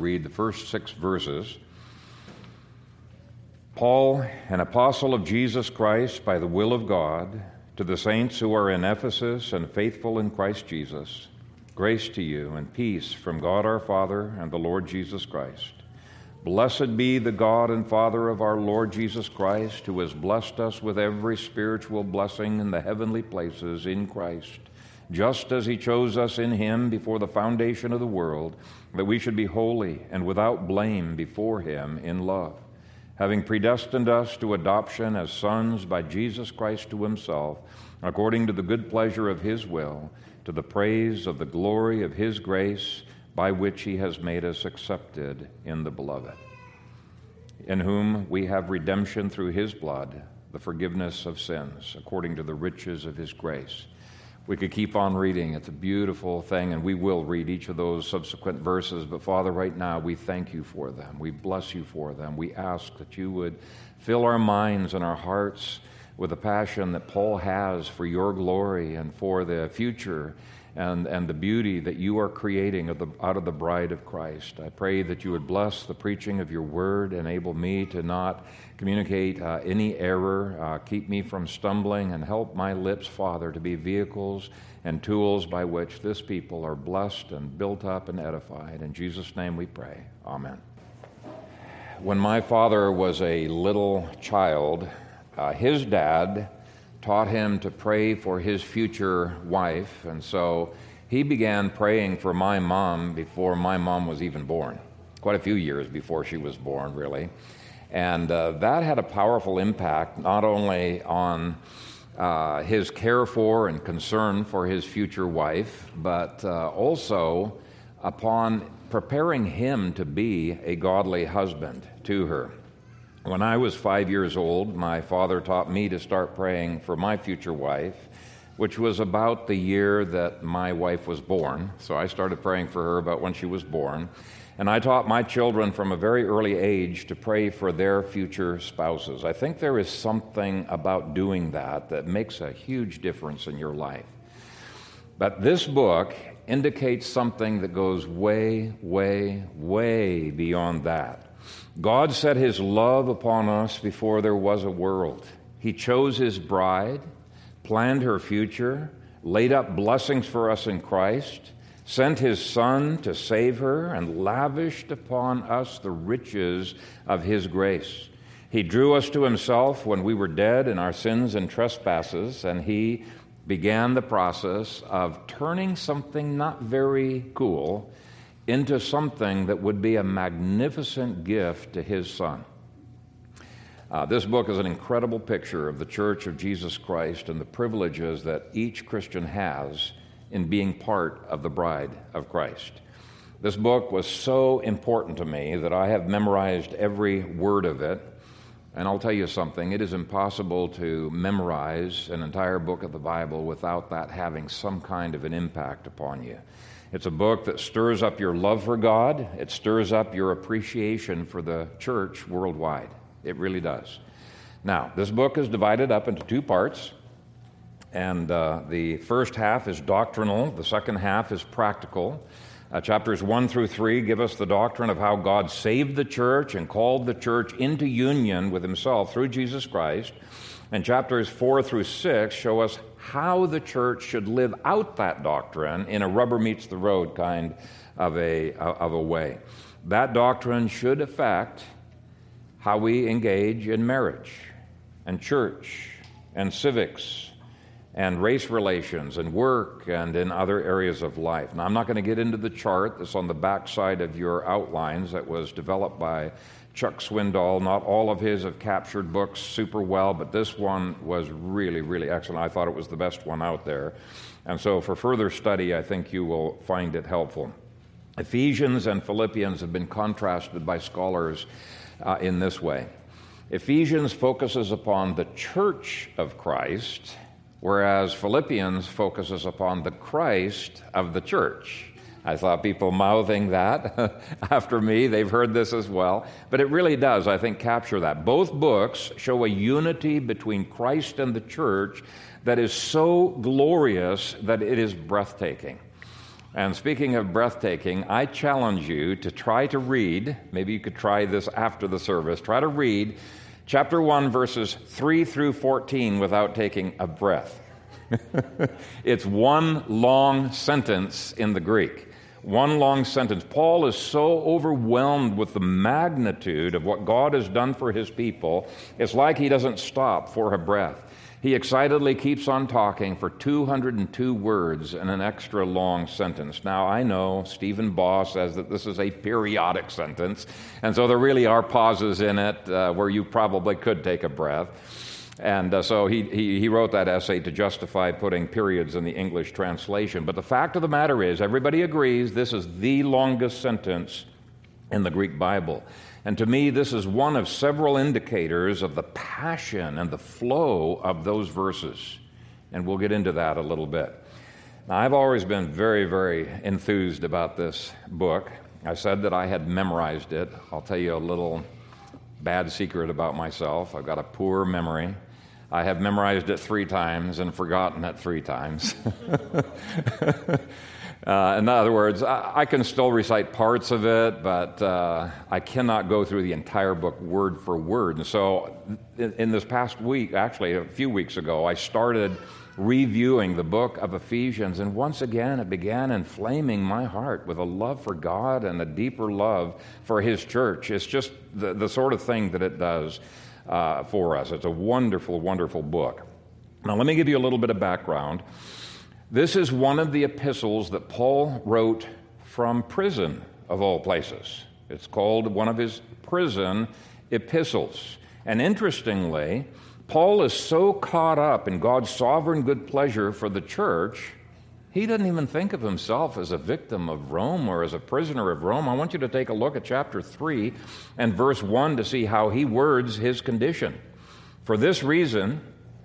read the first 6 verses. Paul, an apostle of Jesus Christ by the will of God, to the saints who are in Ephesus and faithful in Christ Jesus, grace to you and peace from God our Father and the Lord Jesus Christ. Blessed be the God and Father of our Lord Jesus Christ, who has blessed us with every spiritual blessing in the heavenly places in Christ, just as he chose us in him before the foundation of the world, that we should be holy and without blame before him in love, having predestined us to adoption as sons by Jesus Christ to himself, according to the good pleasure of his will, to the praise of the glory of his grace, by which he has made us accepted in the Beloved, in whom we have redemption through his blood, the forgiveness of sins, according to the riches of his grace. We could keep on reading. It's a beautiful thing, and we will read each of those subsequent verses. But Father, right now, we thank you for them. We bless you for them. We ask that you would fill our minds and our hearts with the passion that Paul has for your glory and for the future and the beauty that you are creating out of the bride of Christ. I pray that you would bless the preaching of your word, enable me to not communicate any error, keep me from stumbling, and help my lips, Father, to be vehicles and tools by which this people are blessed and built up and edified. In Jesus' name we pray. Amen. When my father was a little child, his dad taught him to pray for his future wife, and so he began praying for my mom before my mom was even born, quite a few years before she was born, really. And that had a powerful impact, not only on his care for and concern for his future wife, but also upon preparing him to be a godly husband to her. When I was 5 years old, my father taught me to start praying for my future wife, which was about the year that my wife was born. So I started praying for her about when she was born. And I taught my children from a very early age to pray for their future spouses. I think there is something about doing that makes a huge difference in your life. But this book indicates something that goes way, way, way beyond that. God set his love upon us before there was a world. He chose his bride, planned her future, laid up blessings for us in Christ, sent his Son to save her, and lavished upon us the riches of his grace. He drew us to himself when we were dead in our sins and trespasses, and he began the process of turning something not very cool into something that would be a magnificent gift to his Son. This book is an incredible picture of the Church of Jesus Christ and the privileges that each Christian has in being part of the bride of Christ. This book was so important to me that I have memorized every word of it. And I'll tell you something, it is impossible to memorize an entire book of the Bible without that having some kind of an impact upon you. It's a book that stirs up your love for God. It stirs up your appreciation for the church worldwide. It really does. Now, this book is divided up into 2 parts, and the first half is doctrinal. The second half is practical. Chapters 1 through 3 give us the doctrine of how God saved the church and called the church into union with himself through Jesus Christ. And chapters 4 through 6 show us how the church should live out that doctrine in a rubber-meets-the-road kind of a way. That doctrine should affect how we engage in marriage and church and civics and race relations and work and in other areas of life. Now, I'm not going to get into the chart that's on the back side of your outlines that was developed by Chuck Swindoll. Not all of his have captured books super well, but this one was really, really excellent. I thought it was the best one out there. And so for further study, I think you will find it helpful. Ephesians and Philippians have been contrasted by scholars in this way. Ephesians focuses upon the church of Christ, whereas Philippians focuses upon the Christ of the church. I saw people mouthing that after me. They've heard this as well. But it really does, I think, capture that. Both books show a unity between Christ and the church that is so glorious that it is breathtaking. And speaking of breathtaking, I challenge you to try to read, maybe you could try this after the service, try to read chapter 1, verses 3 through 14 without taking a breath. It's one long sentence in the Greek. One long sentence. Paul is so overwhelmed with the magnitude of what God has done for his people, it's like he doesn't stop for a breath. He excitedly keeps on talking for 202 words in an extra long sentence. Now, I know Stephen Baugh says that this is a periodic sentence, and so there really are pauses in it where you probably could take a breath. And so he wrote that essay to justify putting periods in the English translation. But the fact of the matter is, everybody agrees this is the longest sentence in the Greek Bible. And to me, this is one of several indicators of the passion and the flow of those verses. And we'll get into that a little bit. Now, I've always been very, very enthused about this book. I said that I had memorized it. I'll tell you a little bad secret about myself. I've got a poor memory. I have memorized it 3 times and forgotten it 3 times. In other words, I can still recite parts of it, but I cannot go through the entire book word for word. And so in this past week, actually a few weeks ago, I started reviewing the book of Ephesians, and once again it began inflaming my heart with a love for God and a deeper love for His church. It's just the sort of thing that it does for us. It's a wonderful, wonderful book. Now let me give you a little bit of background. This is one of the epistles that Paul wrote from prison, of all places. It's called one of his prison epistles. And interestingly, Paul is so caught up in God's sovereign good pleasure for the church, he doesn't even think of himself as a victim of Rome or as a prisoner of Rome. I want you to take a look at chapter 3 and verse 1 to see how he words his condition. For this reason,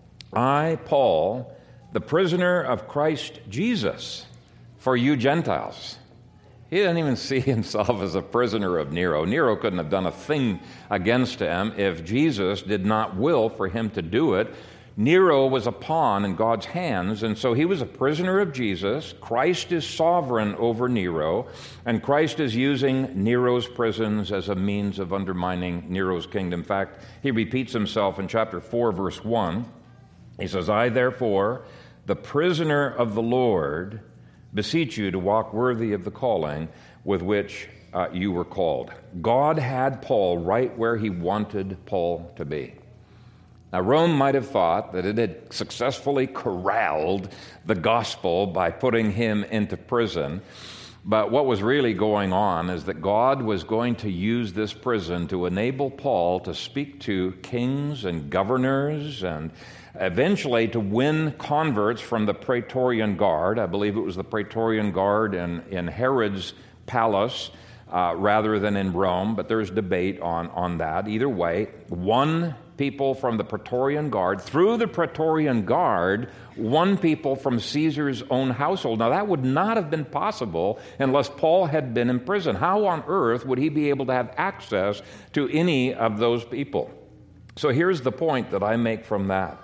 I, Paul, the prisoner of Christ Jesus, for you Gentiles. He didn't even see himself as a prisoner of Nero. Nero couldn't have done a thing against him if Jesus did not will for him to do it. Nero was a pawn in God's hands, and so he was a prisoner of Jesus. Christ is sovereign over Nero, and Christ is using Nero's prisons as a means of undermining Nero's kingdom. In fact, he repeats himself in chapter 4, verse 1. He says, I, therefore, the prisoner of the Lord, beseech you to walk worthy of the calling with which you were called. God had Paul right where he wanted Paul to be. Now, Rome might have thought that it had successfully corralled the gospel by putting him into prison, but what was really going on is that God was going to use this prison to enable Paul to speak to kings and governors and eventually to win converts from the Praetorian Guard. I believe it was the Praetorian Guard in Herod's palace rather than in Rome, but there's debate on that. Either way, one people from the Praetorian Guard, through the Praetorian Guard, one people from Caesar's own household. Now, that would not have been possible unless Paul had been in prison. How on earth would he be able to have access to any of those people? So here's the point that I make from that.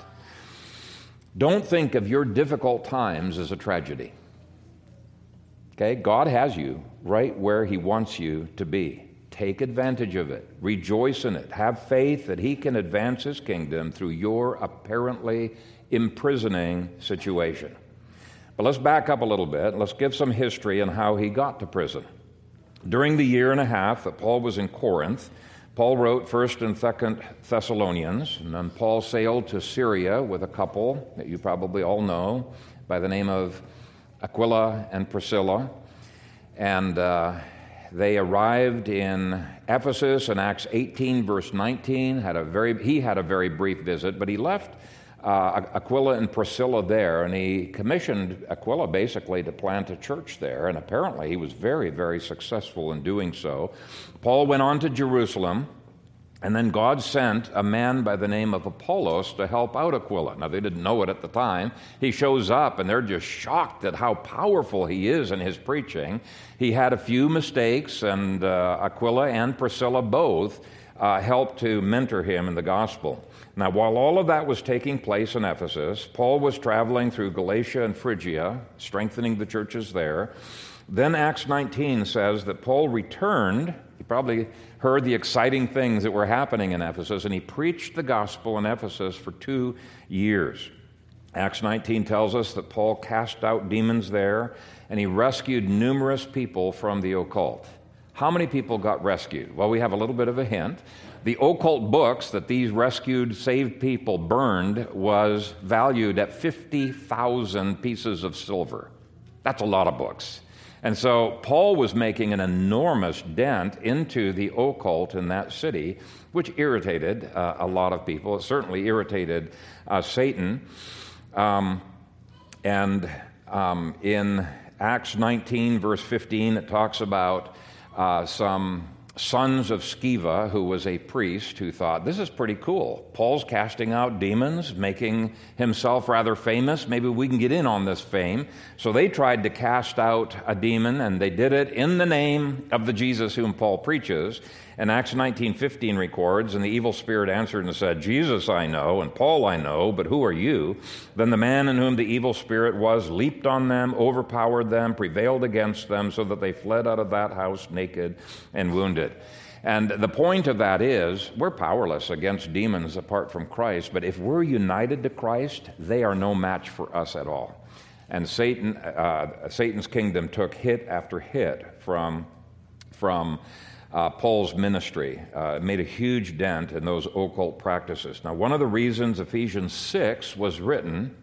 Don't think of your difficult times as a tragedy. Okay? God has you right where He wants you to be. Take advantage of it. Rejoice in it. Have faith that He can advance His kingdom through your apparently imprisoning situation. But let's back up a little bit. Let's give some history on how he got to prison. During the year and a half that Paul was in Corinth, Paul wrote 1st and 2nd Thessalonians, and then Paul sailed to Syria with a couple that you probably all know by the name of Aquila and Priscilla. And they arrived in Ephesus in Acts 18, verse 19. He had a very brief visit, but he left Aquila and Priscilla there, and he commissioned Aquila basically to plant a church there, and apparently he was very, very successful in doing so. Paul went on to Jerusalem, and then God sent a man by the name of Apollos to help out Aquila. Now, they didn't know it at the time. He shows up, and they're just shocked at how powerful he is in his preaching. He had a few mistakes, and Aquila and Priscilla both helped to mentor him in the gospel. Now, while all of that was taking place in Ephesus, Paul was traveling through Galatia and Phrygia, strengthening the churches there. Then Acts 19 says that Paul returned. He probably heard the exciting things that were happening in Ephesus, and he preached the gospel in Ephesus for 2 years. Acts 19 tells us that Paul cast out demons there, and he rescued numerous people from the occult. How many people got rescued? Well, we have a little bit of a hint. The occult books that these rescued, saved people burned was valued at 50,000 pieces of silver. That's a lot of books. And so Paul was making an enormous dent into the occult in that city, which irritated a lot of people. It certainly irritated Satan. In Acts 19, verse 15, it talks about some sons of Sceva, who was a priest, who thought, this is pretty cool. Paul's casting out demons, making himself rather famous. Maybe we can get in on this fame. So they tried to cast out a demon, and they did it in the name of the Jesus whom Paul preaches. And Acts 19:15 records, and the evil spirit answered and said, Jesus I know, and Paul I know, but who are you? Then the man in whom the evil spirit was leaped on them, overpowered them, prevailed against them, so that they fled out of that house naked and wounded. And the point of that is, we're powerless against demons apart from Christ, but if we're united to Christ, they are no match for us at all. And Satan's kingdom took hit after hit from Paul's ministry. It made a huge dent in those occult practices. Now, one of the reasons Ephesians 6 was written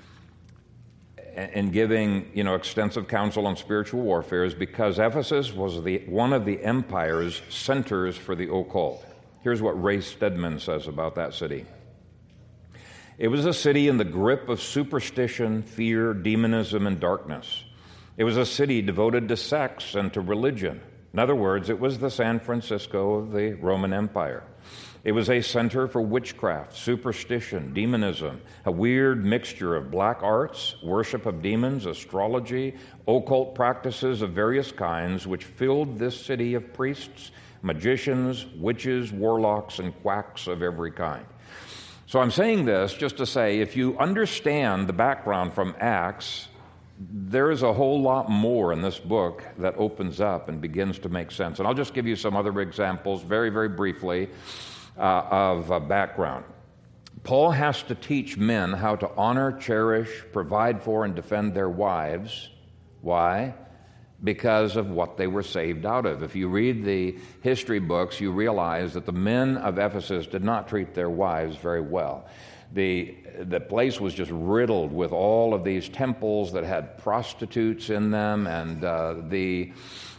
in giving, extensive counsel on spiritual warfare is because Ephesus was one of the empire's centers for the occult. Here's what Ray Stedman says about that city. It was a city in the grip of superstition, fear, demonism, and darkness. It was a city devoted to sex and to religion. In other words, it was the San Francisco of the Roman Empire. It was a center for witchcraft, superstition, demonism, a weird mixture of black arts, worship of demons, astrology, occult practices of various kinds, which filled this city of priests, magicians, witches, warlocks, and quacks of every kind. So I'm saying this just to say, if you understand the background from Acts, there is a whole lot more in this book that opens up and begins to make sense. And I'll just give you some other examples very, very briefly of background. Paul has to teach men how to honor, cherish, provide for, and defend their wives. Why? Because of what they were saved out of. If you read the history books, you realize that the men of Ephesus did not treat their wives very well. The place was just riddled with all of these temples that had prostitutes in them, and the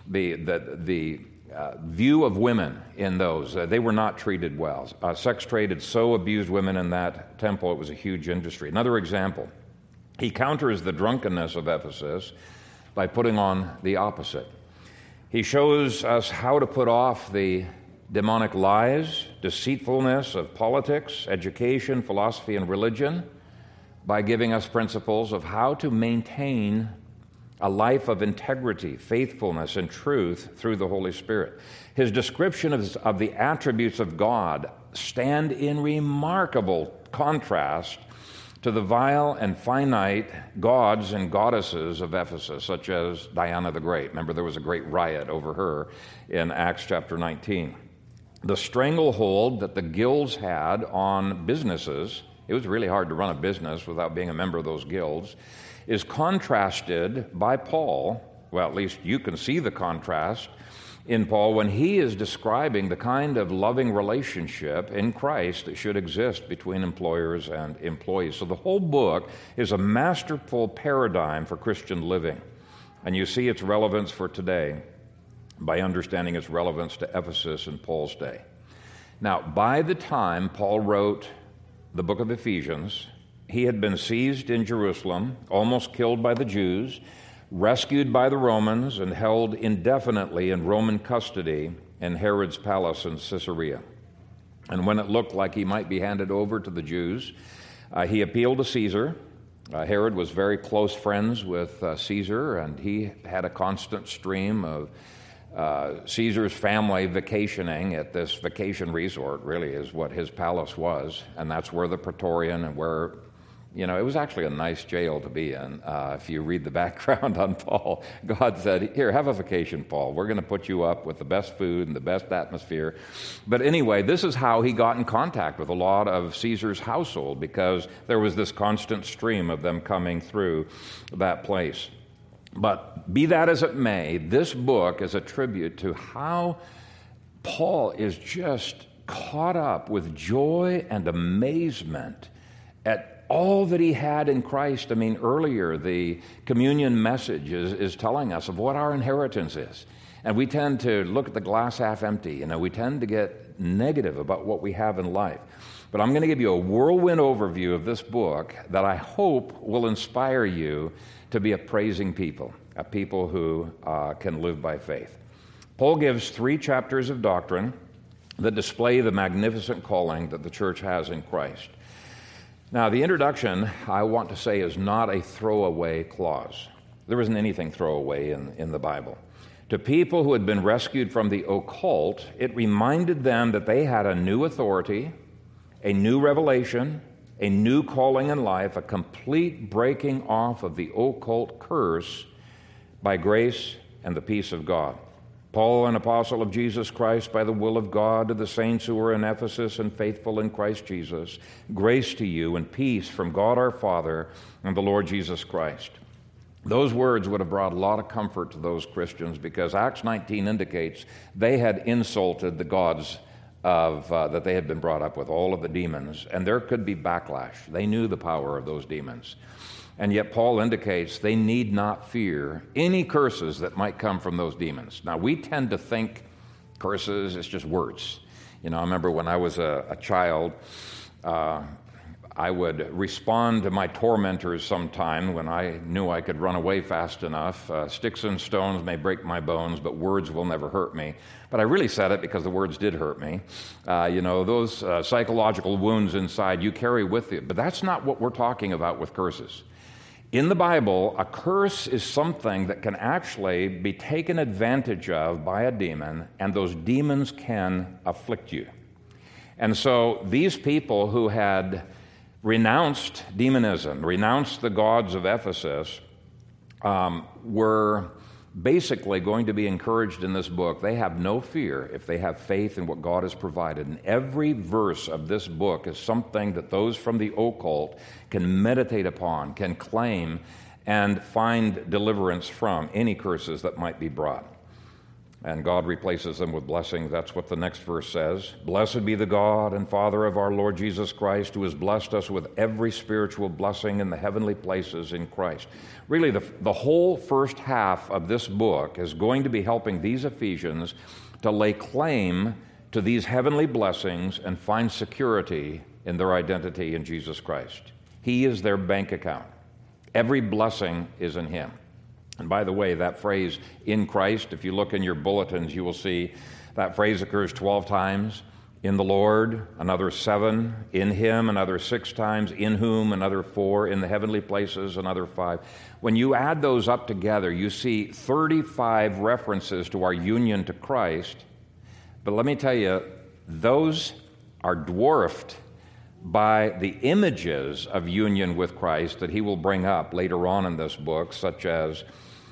view of women in those, they were not treated well. Sex trade had so abused women in that temple, it was a huge industry. Another example, he counters the drunkenness of Ephesus by putting on the opposite. He shows us how to put off the demonic lies, deceitfulness of politics, education, philosophy, and religion by giving us principles of how to maintain a life of integrity, faithfulness, and truth through the Holy Spirit. His description of the attributes of God stand in remarkable contrast to the vile and finite gods and goddesses of Ephesus, such as Diana the Great. Remember, there was a great riot over her in Acts chapter 19. The stranglehold that the guilds had on businesses, it was really hard to run a business without being a member of those guilds, is contrasted by Paul. Well, at least you can see the contrast in Paul when he is describing the kind of loving relationship in Christ that should exist between employers and employees. So the whole book is a masterful paradigm for Christian living. And you see its relevance for today by understanding its relevance to Ephesus in Paul's day. Now, by the time Paul wrote the book of Ephesians, he had been seized in Jerusalem, almost killed by the Jews, rescued by the Romans, and held indefinitely in Roman custody in Herod's palace in Caesarea. And when it looked like he might be handed over to the Jews, he appealed to Caesar. Herod was very close friends with Caesar, and he had a constant stream of Caesar's family vacationing at this vacation resort, really is what his palace was, and that's where the Praetorian and where It was actually a nice jail to be in. If you read the background on Paul, God said, here, have a vacation, Paul. We're going to put you up with the best food and the best atmosphere. But anyway, this is how he got in contact with a lot of Caesar's household, because there was this constant stream of them coming through that place. But be that as it may, this book is a tribute to how Paul is just caught up with joy and amazement at all that he had in Christ. Earlier, the communion message is telling us of what our inheritance is. And we tend to look at the glass half empty. We tend to get negative about what we have in life. But I'm going to give you a whirlwind overview of this book that I hope will inspire you to be a praising people, a people who can live by faith. Paul gives 3 chapters of doctrine that display the magnificent calling that the church has in Christ. Now, the introduction, I want to say, is not a throwaway clause. There isn't anything throwaway in the Bible. To people who had been rescued from the occult, it reminded them that they had a new authority, a new revelation, a new calling in life, a complete breaking off of the occult curse by grace and the peace of God. Paul, an apostle of Jesus Christ, by the will of God, to the saints who are in Ephesus and faithful in Christ Jesus, grace to you and peace from God our Father and the Lord Jesus Christ. Those words would have brought a lot of comfort to those Christians, because Acts 19 indicates they had insulted the gods that they had been brought up with, all of the demons, and there could be backlash. They knew the power of those demons. And yet Paul indicates they need not fear any curses that might come from those demons. Now, we tend to think curses is just words. I remember when I was a child, I would respond to my tormentors sometime when I knew I could run away fast enough. Sticks and stones may break my bones, but words will never hurt me. But I really said it because the words did hurt me. Those psychological wounds inside you carry with you. But that's not what we're talking about with curses. In the Bible, a curse is something that can actually be taken advantage of by a demon, and those demons can afflict you. And so these people who had renounced demonism, renounced the gods of Ephesus, were basically going to be encouraged in this book. They have no fear if they have faith in what God has provided. And every verse of this book is something that those from the occult can meditate upon, can claim, and find deliverance from any curses that might be brought. And God replaces them with blessings. That's what the next verse says. Blessed be the God and Father of our Lord Jesus Christ, who has blessed us with every spiritual blessing in the heavenly places in Christ. Really, the whole first half of this book is going to be helping these Ephesians to lay claim to these heavenly blessings and find security in their identity in Jesus Christ. He is their bank account. Every blessing is in Him. And by the way, that phrase, in Christ, if you look in your bulletins, you will see that phrase occurs 12 times. In the Lord, another 7. In Him, another 6 times. In whom, another 4. In the heavenly places, another 5. When you add those up together, you see 35 references to our union to Christ. But let me tell you, those are dwarfed by the images of union with Christ that he will bring up later on in this book, such as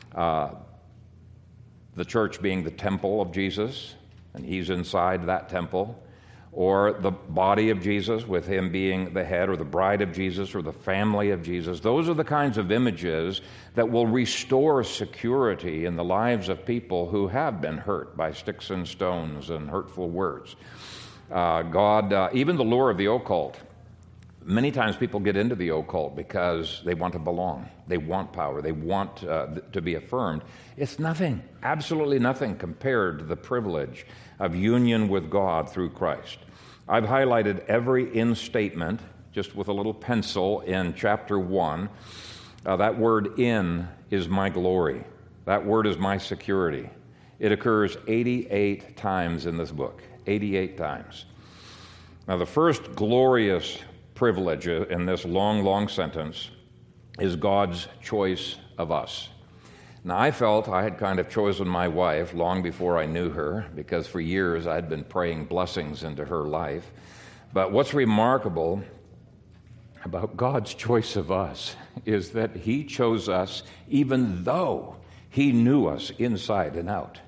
the church being the temple of Jesus, and he's inside that temple, or the body of Jesus with him being the head, or the bride of Jesus, or the family of Jesus. Those are the kinds of images that will restore security in the lives of people who have been hurt by sticks and stones and hurtful words. Even the lure of the occult. Many times people get into the occult because they want to belong. They want power. They want to be affirmed. It's nothing, absolutely nothing compared to the privilege of union with God through Christ. I've highlighted every in statement just with a little pencil in chapter 1. That word in is my glory. That word is my security. It occurs 88 times in this book, 88 times. Now, the first glorious privilege in this long sentence is God's choice of us. Now, I felt I had kind of chosen my wife long before I knew her, because for years I'd been praying blessings into her life. But what's remarkable about God's choice of us is that He chose us even though He knew us inside and out.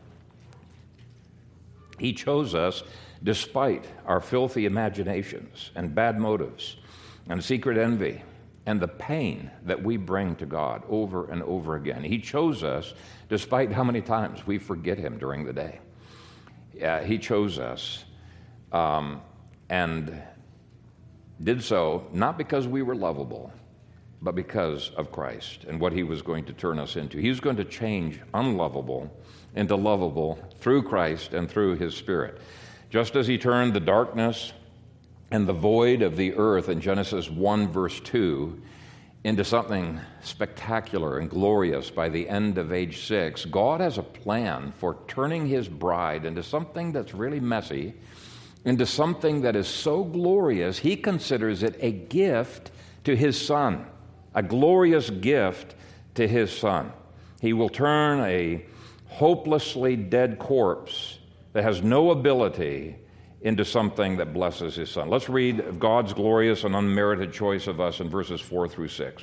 He chose us despite our filthy imaginations and bad motives and secret envy and the pain that we bring to God over and over again. He chose us despite how many times we forget Him during the day. He chose us and did so not because we were lovable, but because of Christ and what He was going to turn us into. He was going to change unlovable into lovable through Christ and through His Spirit. Just as He turned the darkness and the void of the earth in Genesis 1, verse 2, into something spectacular and glorious by the end of age 6, God has a plan for turning His bride into something that's really messy, into something that is so glorious, He considers it a gift to His Son, a glorious gift to His Son. He will turn a hopelessly dead corpse that has no ability into something that blesses His Son. Let's read God's glorious and unmerited choice of us in verses 4 through 6.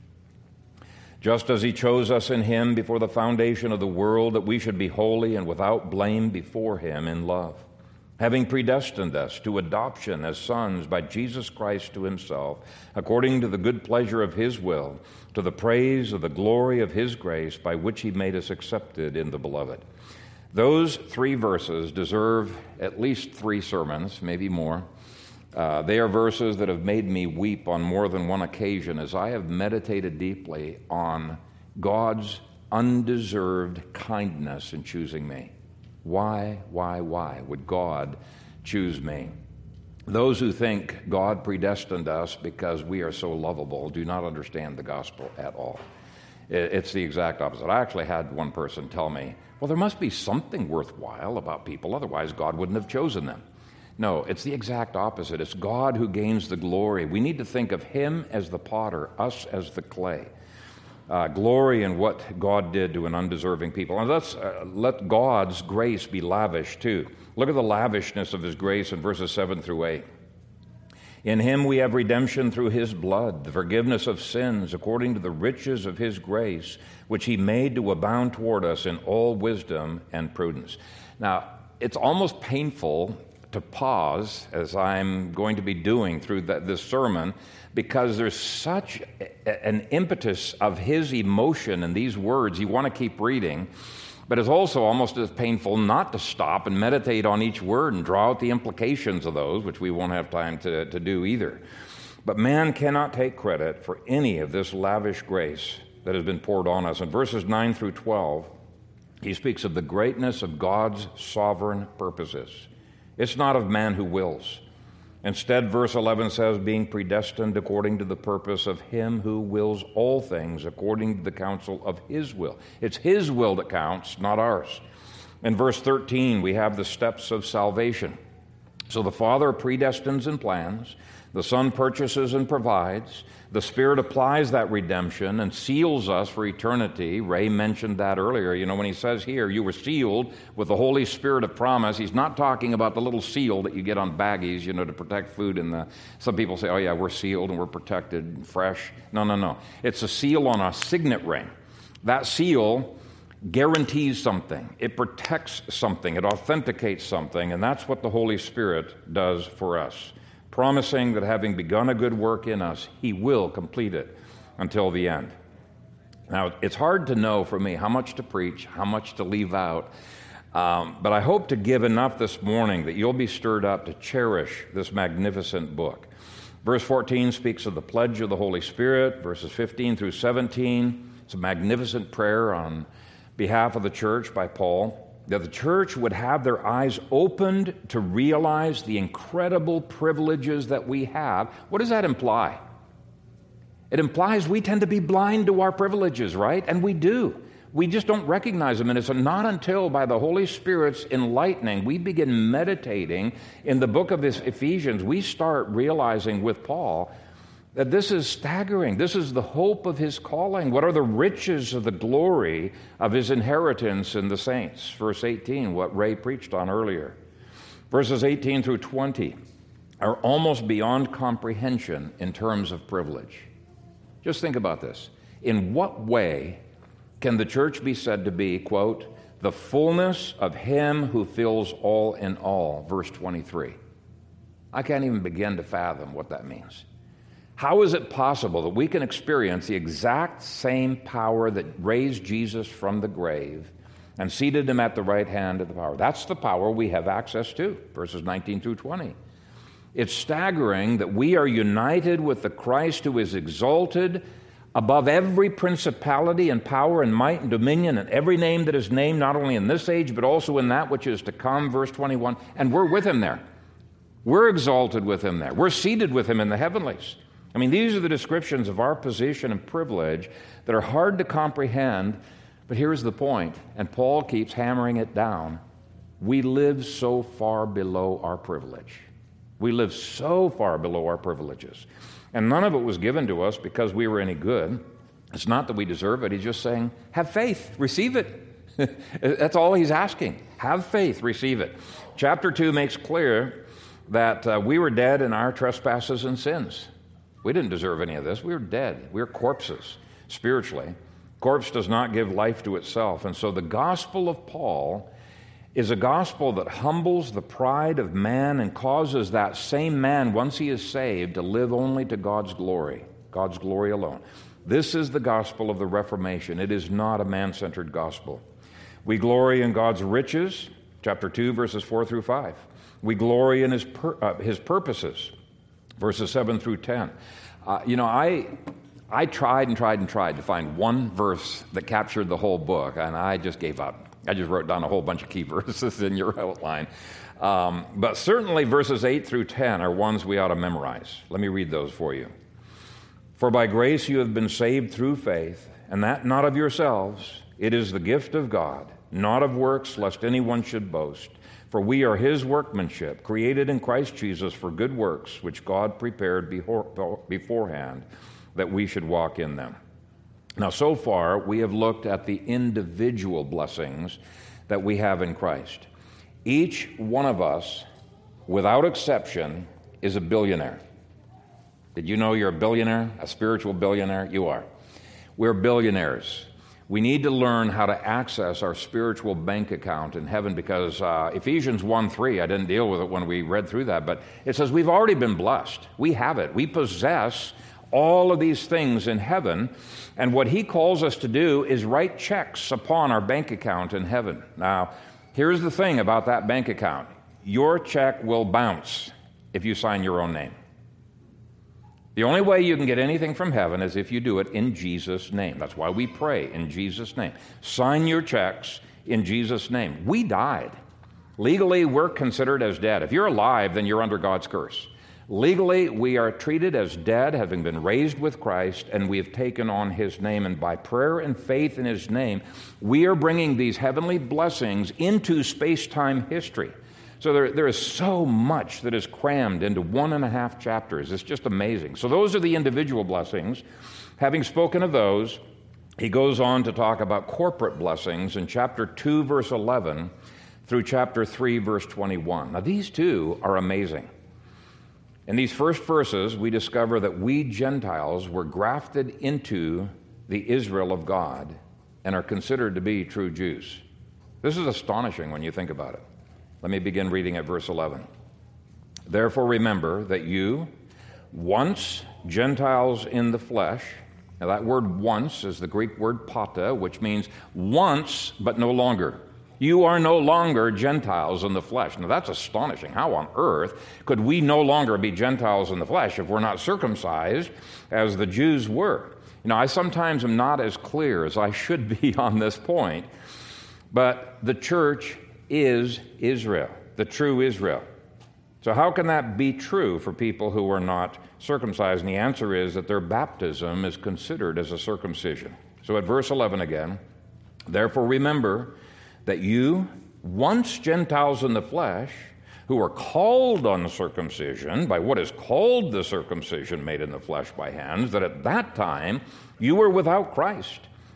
Just as He chose us in Him before the foundation of the world, that we should be holy and without blame before Him in love, having predestined us to adoption as sons by Jesus Christ to Himself, according to the good pleasure of His will, to the praise of the glory of His grace, by which He made us accepted in the Beloved. Those 3 verses deserve at least 3 sermons, maybe more. They are verses that have made me weep on more than one occasion as I have meditated deeply on God's undeserved kindness in choosing me. Why would God choose me? Those who think God predestined us because we are so lovable do not understand the gospel at all. It's the exact opposite. I actually had one person tell me, well, there must be something worthwhile about people, otherwise God wouldn't have chosen them. No, it's the exact opposite. It's God who gains the glory. We need to think of Him as the potter, us as the clay. Glory in what God did to an undeserving people. And let God's grace be lavish too. Look at the lavishness of His grace in verses 7 through 8. In Him we have redemption through His blood, the forgiveness of sins according to the riches of His grace, which He made to abound toward us in all wisdom and prudence. Now, it's almost painful to pause, as I'm going to be doing through this sermon, because there's such an impetus of His emotion in these words. You want to keep reading, but it's also almost as painful not to stop and meditate on each word and draw out the implications of those, which we won't have time to do either. But man cannot take credit for any of this lavish grace that has been poured on us. In verses 9 through 12, he speaks of the greatness of God's sovereign purposes. It's not of man who wills. Instead, verse 11 says, being predestined according to the purpose of Him who wills all things according to the counsel of His will. It's His will that counts, not ours. In verse 13, we have the steps of salvation. So the Father predestines and plans, the Son purchases and provides, the Spirit applies that redemption and seals us for eternity. Ray mentioned that earlier. You know, when he says here, you were sealed with the Holy Spirit of promise, he's not talking about the little seal that you get on baggies, you know, to protect food. Some people say, oh yeah, we're sealed and we're protected, fresh. No. It's a seal on a signet ring. That seal guarantees something. It protects something. It authenticates something. And that's what the Holy Spirit does for us, promising that having begun a good work in us, He will complete it until the end. Now, it's hard to know for me how much to preach, how much to leave out, but I hope to give enough this morning that you'll be stirred up to cherish this magnificent book. Verse 14 speaks of the pledge of the Holy Spirit. Verses 15 through 17, it's a magnificent prayer on behalf of the church by Paul, that the church would have their eyes opened to realize the incredible privileges that we have. What does that imply? It implies we tend to be blind to our privileges, right? And we do. We just don't recognize them. And it's not until by the Holy Spirit's enlightening, we begin meditating in the book of Ephesians, we start realizing with Paul that this is staggering. This is the hope of His calling. What are the riches of the glory of His inheritance in the saints? Verse 18, what Ray preached on earlier. Verses 18 through 20, are almost beyond comprehension in terms of privilege. Just think about this. In what way can the church be said to be, quote, the fullness of him who fills all in all, verse 23? I can't even begin to fathom what that means. How is it possible that we can experience the exact same power that raised Jesus from the grave and seated him at the right hand of the power? That's the power we have access to, verses 19 through 20. It's staggering that we are united with the Christ who is exalted above every principality and power and might and dominion and every name that is named, not only in this age, but also in that which is to come, verse 21, and we're with him there. We're exalted with him there. We're seated with him in the heavenlies. I mean, these are the descriptions of our position and privilege that are hard to comprehend, but here's the point, and Paul keeps hammering it down. We live so far below our privilege. We live so far below our privileges. And none of it was given to us because we were any good. It's not that we deserve it. He's just saying, have faith, receive it. That's all he's asking. Have faith, receive it. Chapter 2 makes clear that we were dead in our trespasses and sins. We didn't deserve any of this. We were dead. We were corpses spiritually. Corpse does not give life to itself. And so the gospel of Paul is a gospel that humbles the pride of man and causes that same man, once he is saved, to live only to God's glory alone. This is the gospel of the Reformation. It is not a man-centered gospel. We glory in God's riches, chapter 2, verses 4 through 5. We glory in his purposes, verses 7 through 10. I tried to find one verse that captured the whole book, and I just gave up. I just wrote down a whole bunch of key verses in your outline. But certainly verses 8 through 10 are ones we ought to memorize. Let me read those for you. For by grace you have been saved through faith, and that not of yourselves. It is the gift of God, not of works, lest anyone should boast. For we are his workmanship, created in Christ Jesus for good works, which God prepared beforehand, that we should walk in them. Now, so far, we have looked at the individual blessings that we have in Christ. Each one of us, without exception, is a billionaire. Did you know you're a billionaire, a spiritual billionaire? You are. We're billionaires. We need to learn how to access our spiritual bank account in heaven because Ephesians 1:3, I didn't deal with it when we read through that, but it says we've already been blessed. We have it. We possess all of these things in heaven, and what he calls us to do is write checks upon our bank account in heaven. Now, here's the thing about that bank account. Your check will bounce if you sign your own name. The only way you can get anything from heaven is if you do it in Jesus' name. That's why we pray in Jesus' name. Sign your checks in Jesus' name. We died. Legally, we're considered as dead. If you're alive, then you're under God's curse. Legally, we are treated as dead, having been raised with Christ, and we have taken on his name. And by prayer and faith in his name, we are bringing these heavenly blessings into space-time history. So there is so much that is crammed into 1.5 chapters. It's just amazing. So those are the individual blessings. Having spoken of those, he goes on to talk about corporate blessings in chapter 2, verse 11, through chapter 3, verse 21. Now, these two are amazing. In these first verses, we discover that we Gentiles were grafted into the Israel of God and are considered to be true Jews. This is astonishing when you think about it. Let me begin reading at verse 11. Therefore remember that you, once Gentiles in the flesh, now that word once is the Greek word pata, which means once but no longer. You are no longer Gentiles in the flesh. Now that's astonishing. How on earth could we no longer be Gentiles in the flesh if we're not circumcised as the Jews were? You know, I sometimes am not as clear as I should be on this point, but the church is Israel, the true Israel. So how can that be true for people who are not circumcised? And the answer is that their baptism is considered as a circumcision. So at verse 11 again, therefore remember that you, once Gentiles in the flesh, who are called uncircumcision by what is called the circumcision made in the flesh by hands, that at that time you were without Christ,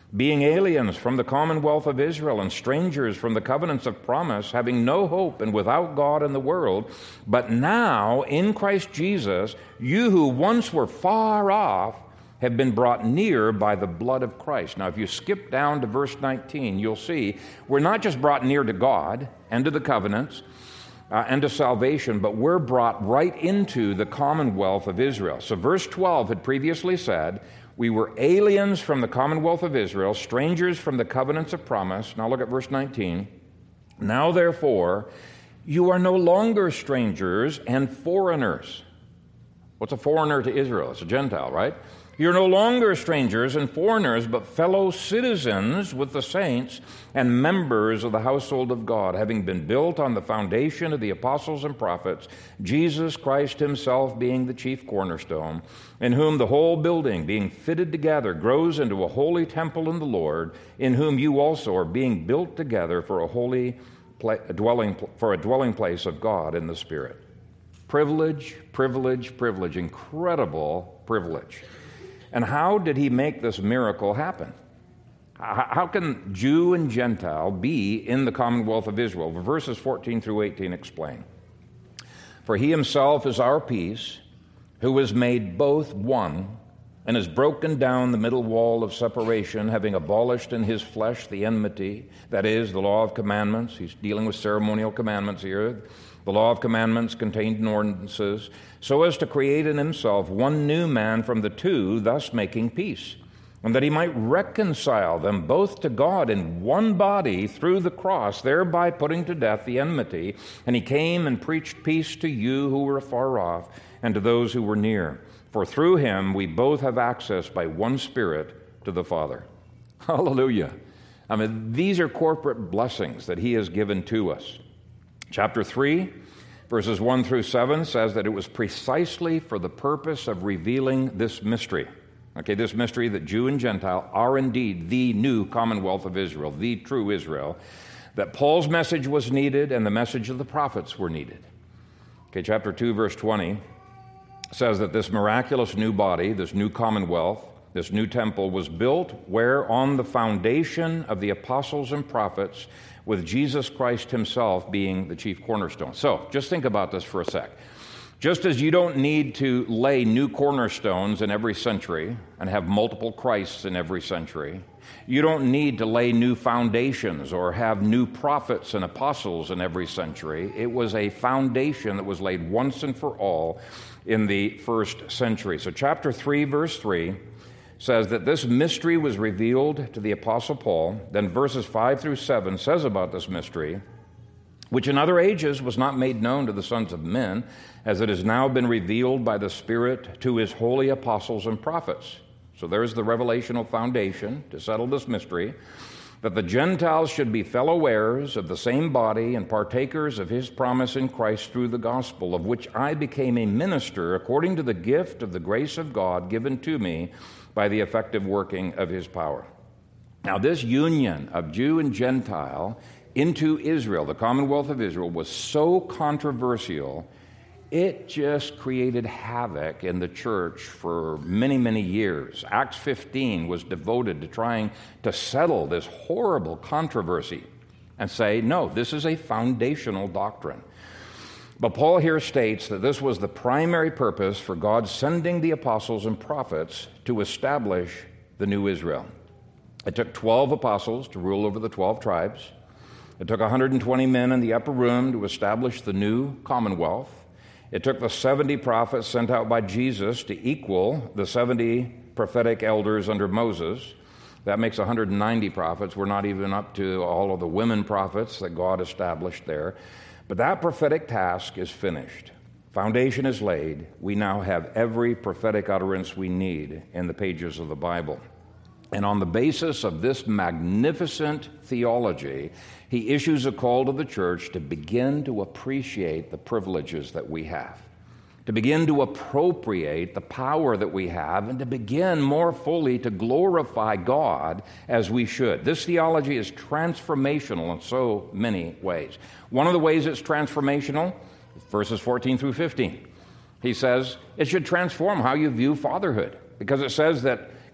being aliens from the commonwealth of Israel and strangers from the covenants of promise, having no hope and without God in the world. But now, in Christ Jesus, you who once were far off have been brought near by the blood of Christ. Now, if you skip down to verse 19, you'll see we're not just brought near to God and to the covenants and to salvation, but we're brought right into the commonwealth of Israel. So verse 12 had previously said, we were aliens from the commonwealth of Israel, strangers from the covenants of promise. Now look at verse 19. Now, therefore, you are no longer strangers and foreigners. What's a foreigner to Israel? It's a Gentile, right? You're no longer strangers and foreigners, but fellow citizens with the saints and members of the household of God, having been built on the foundation of the apostles and prophets, Jesus Christ himself being the chief cornerstone, in whom the whole building, being fitted together, grows into a holy temple in the Lord, in whom you also are being built together for a dwelling place of God in the Spirit. Privilege, privilege, privilege, incredible privilege. And how did he make this miracle happen? How can Jew and Gentile be in the commonwealth of Israel? Verses 14 through 18 explain. For he himself is our peace, who has made both one, and has broken down the middle wall of separation, having abolished in his flesh the enmity, that is, the law of commandments. He's dealing with ceremonial commandments here. The law of commandments contained in ordinances, so as to create in himself one new man from the two, thus making peace, and that he might reconcile them both to God in one body through the cross, thereby putting to death the enmity. And he came and preached peace to you who were far off, and to those who were near. For through him we both have access by one Spirit to the Father. Hallelujah. I mean, these are corporate blessings that he has given to us. Chapter 3, verses 1 through 7 says that it was precisely for the purpose of revealing this mystery. Okay, this mystery that Jew and Gentile are indeed the new commonwealth of Israel, the true Israel, that Paul's message was needed and the message of the prophets were needed. Okay, chapter 2, verse 20 says that this miraculous new body, this new commonwealth, this new temple was built where on the foundation of the apostles and prophets, with Jesus Christ himself being the chief cornerstone. So, just think about this for a sec. Just as you don't need to lay new cornerstones in every century and have multiple Christs in every century, you don't need to lay new foundations or have new prophets and apostles in every century. It was a foundation that was laid once and for all in the first century. So chapter 3, verse 3 says that this mystery was revealed to the Apostle Paul. Then verses 5 through 7 says about this mystery, which in other ages was not made known to the sons of men, as it has now been revealed by the Spirit to his holy apostles and prophets. So there's the revelational foundation to settle this mystery, that the Gentiles should be fellow heirs of the same body and partakers of his promise in Christ through the gospel, of which I became a minister according to the gift of the grace of God given to me by the effective working of his power. Now, this union of Jew and Gentile into Israel, the commonwealth of Israel, was so controversial, it just created havoc in the church for many, many years. Acts 15 was devoted to trying to settle this horrible controversy and say, no, this is a foundational doctrine. But Paul here states that this was the primary purpose for God sending the apostles and prophets to establish the new Israel. It took 12 apostles to rule over the 12 tribes. It took 120 men in the upper room to establish the new commonwealth. It took the 70 prophets sent out by Jesus to equal the 70 prophetic elders under Moses. That makes 190 prophets. We're not even up to all of the women prophets that God established there. But that prophetic task is finished. Foundation is laid. We now have every prophetic utterance we need in the pages of the Bible. And on the basis of this magnificent theology, he issues a call to the church to begin to appreciate the privileges that we have, to begin to appropriate the power that we have, and to begin more fully to glorify God as we should. This theology is transformational in so many ways. One of the ways it's transformational, verses 14 through 15. He says it should transform how you view fatherhood, because it says that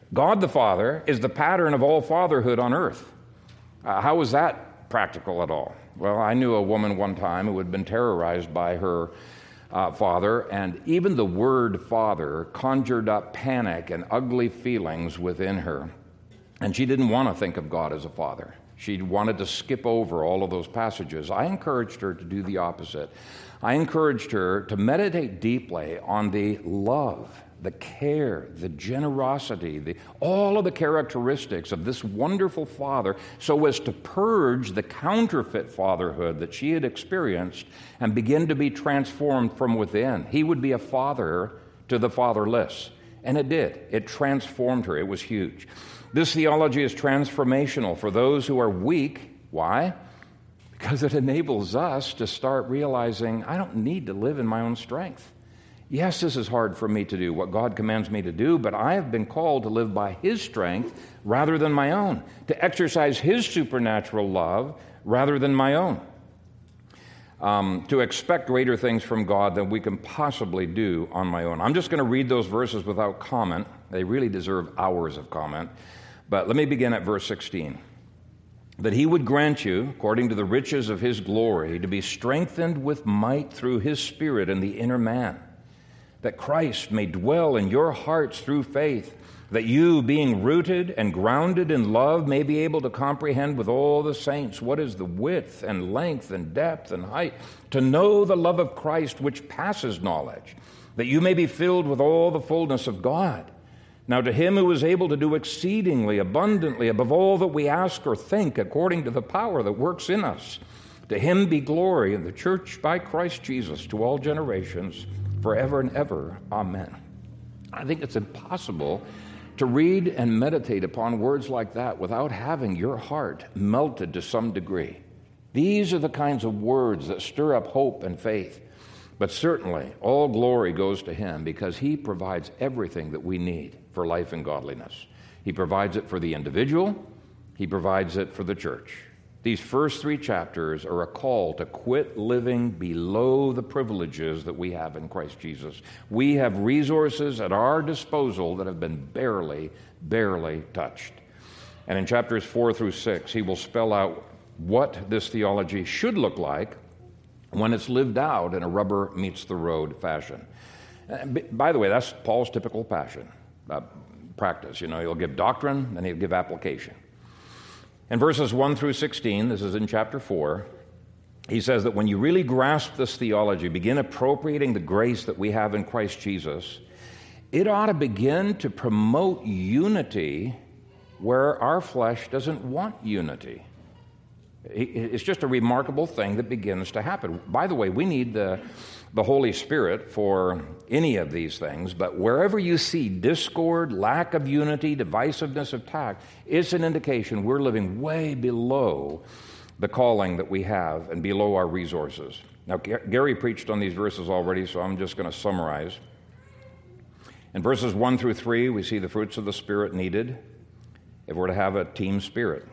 God the Father is the pattern of all fatherhood on earth. How is that practical at all? Well, I knew a woman one time who had been terrorized by her father, and even the word father conjured up panic and ugly feelings within her. And she didn't want to think of God as a father. She wanted to skip over all of those passages. I encouraged her to do the opposite. I encouraged her to meditate deeply on the love, the care, the generosity, all of the characteristics of this wonderful father, so as to purge the counterfeit fatherhood that she had experienced and begin to be transformed from within. He would be a father to the fatherless. And it did. It transformed her. It was huge. This theology is transformational for those who are weak. Why? Because it enables us to start realizing, I don't need to live in my own strength. Yes, this is hard for me to do, what God commands me to do, but I have been called to live by His strength rather than my own, to exercise His supernatural love rather than my own, to expect greater things from God than we can possibly do on my own. I'm just going to read those verses without comment. They really deserve hours of comment. But let me begin at verse 16. That He would grant you, according to the riches of His glory, to be strengthened with might through His Spirit in the inner man, that Christ may dwell in your hearts through faith, that you, being rooted and grounded in love, may be able to comprehend with all the saints what is the width and length and depth and height, to know the love of Christ which passes knowledge, that you may be filled with all the fullness of God. Now to Him who is able to do exceedingly abundantly above all that we ask or think, according to the power that works in us, to Him be glory in the church by Christ Jesus to all generations, forever and ever. Amen. I think it's impossible to read and meditate upon words like that without having your heart melted to some degree. These are the kinds of words that stir up hope and faith. But certainly, all glory goes to Him because He provides everything that we need for life and godliness. He provides it for the individual. He provides it for the church. These first 3 chapters are a call to quit living below the privileges that we have in Christ Jesus. We have resources at our disposal that have been barely touched. And in chapters 4 through 6, he will spell out what this theology should look like when it's lived out in a rubber meets the road fashion. By the way, that's Paul's typical practice. You know, he'll give doctrine, then he'll give application. In verses 1 through 16, this is in chapter 4, he says that when you really grasp this theology, begin appropriating the grace that we have in Christ Jesus, it ought to begin to promote unity where our flesh doesn't want unity. It's just a remarkable thing that begins to happen. By the way, we need the Holy Spirit for any of these things, but wherever you see discord, lack of unity, divisiveness of tact, it's an indication we're living way below the calling that we have and below our resources. Now, Gary preached on these verses already, so I'm just going to summarize. In verses 1 through 3, we see the fruits of the Spirit needed if we're to have a team spirit.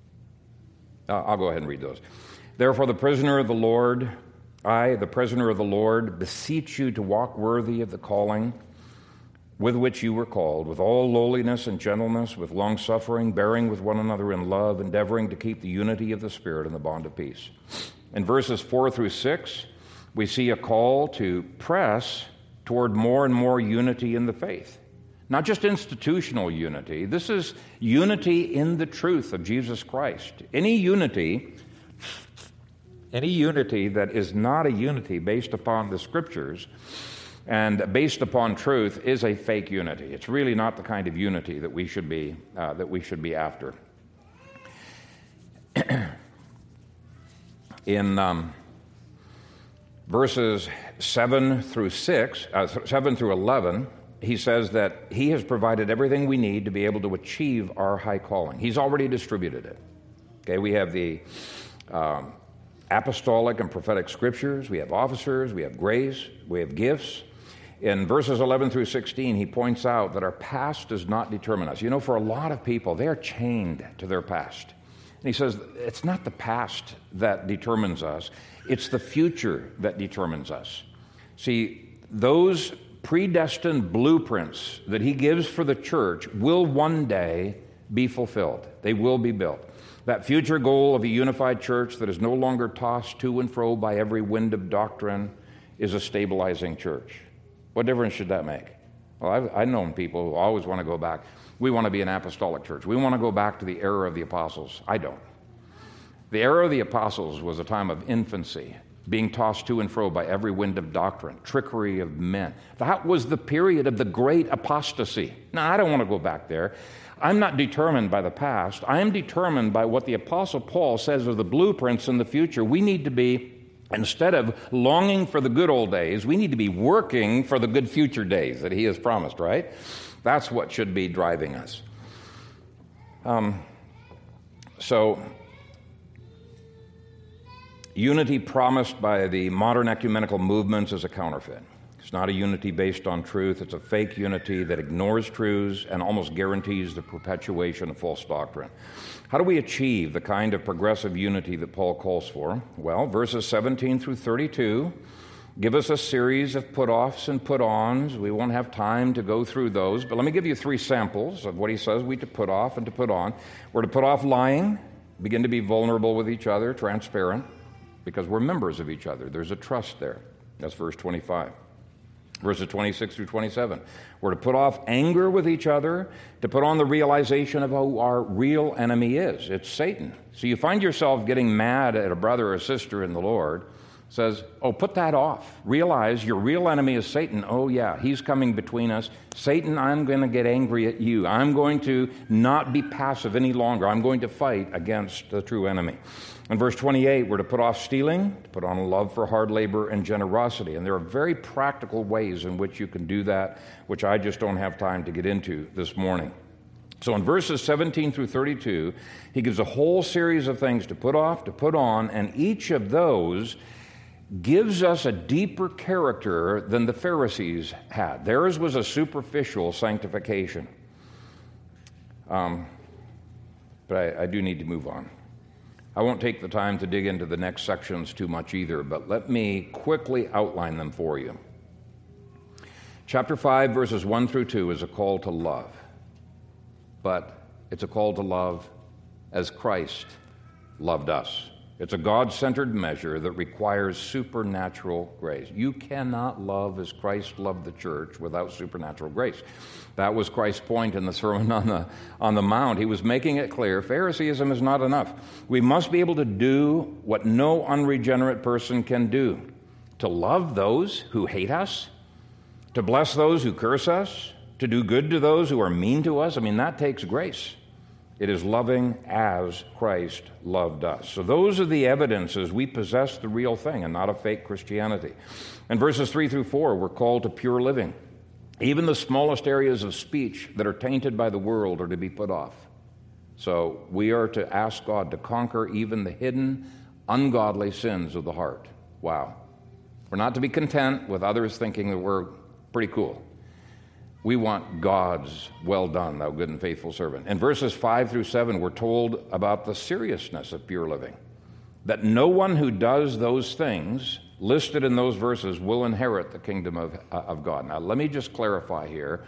I'll go ahead and read those. Therefore, the prisoner of the Lord, I, the prisoner of the Lord, beseech you to walk worthy of the calling with which you were called, with all lowliness and gentleness, with long-suffering, bearing with one another in love, endeavoring to keep the unity of the Spirit in the bond of peace. In verses 4 through 6, we see a call to press toward more and more unity in the faith. Not just institutional unity. This is unity in the truth of Jesus Christ. Any unity that is not a unity based upon the Scriptures and based upon truth is a fake unity. It's really not the kind of unity that we should be after. In verses 7 through 11. He says that he has provided everything we need to be able to achieve our high calling. He's already distributed it. Okay, we have the apostolic and prophetic scriptures, we have officers, we have grace, we have gifts. In verses 11 through 16, he points out that our past does not determine us. You know, for a lot of people, they are chained to their past. And he says it's not the past that determines us, it's the future that determines us. See, those predestined blueprints that he gives for the church will one day be fulfilled. They will be built. That future goal of a unified church that is no longer tossed to and fro by every wind of doctrine is a stabilizing church. What difference should that make? Well, I've known people who always want to go back. We want to be an apostolic church. We want to go back to the era of the apostles. I don't. The era of the apostles was a time of infancy, being tossed to and fro by every wind of doctrine, trickery of men. That was the period of the great apostasy. Now, I don't want to go back there. I'm not determined by the past. I am determined by what the Apostle Paul says are the blueprints in the future. We need to be, instead of longing for the good old days, we need to be working for the good future days that he has promised, right? That's what should be driving us. Unity promised by the modern ecumenical movements is a counterfeit. It's not a unity based on truth. It's a fake unity that ignores truths and almost guarantees the perpetuation of false doctrine. How do we achieve the kind of progressive unity that Paul calls for? Well, verses 17 through 32 give us a series of put-offs and put-ons. We won't have time to go through those, but let me give you 3 samples of what he says we to put off and to put on. We're to put off lying, begin to be vulnerable with each other, transparent, because we're members of each other. There's a trust there. That's verse 25. Verses 26 through 27. We're to put off anger with each other, to put on the realization of who our real enemy is. It's Satan. So you find yourself getting mad at a brother or sister in the Lord, says, oh, put that off. Realize your real enemy is Satan. Oh, yeah, he's coming between us. Satan, I'm going to get angry at you. I'm going to not be passive any longer. I'm going to fight against the true enemy. In verse 28, we're to put off stealing, to put on a love for hard labor and generosity. And there are very practical ways in which you can do that, which I just don't have time to get into this morning. So in verses 17 through 32, he gives a whole series of things to put off, to put on, and each of those gives us a deeper character than the Pharisees had. Theirs was a superficial sanctification. But I do need to move on. I won't take the time to dig into the next sections too much either, but let me quickly outline them for you. Chapter 5, verses 1 through 2 is a call to love, but it's a call to love as Christ loved us. It's a God-centered measure that requires supernatural grace. You cannot love as Christ loved the church without supernatural grace. That was Christ's point in the Sermon on the Mount. He was making it clear, Phariseeism is not enough. We must be able to do what no unregenerate person can do, to love those who hate us, to bless those who curse us, to do good to those who are mean to us. I mean, that takes grace. It is loving as Christ loved us. So those are the evidences we possess the real thing and not a fake Christianity. In verses 3 through 4, we're called to pure living. Even the smallest areas of speech that are tainted by the world are to be put off. So we are to ask God to conquer even the hidden, ungodly sins of the heart. Wow. We're not to be content with others thinking that we're pretty cool. We want God's well done, thou good and faithful servant. In verses 5 through 7, we're told about the seriousness of pure living, that no one who does those things listed in those verses will inherit the kingdom of God. Now, let me just clarify here.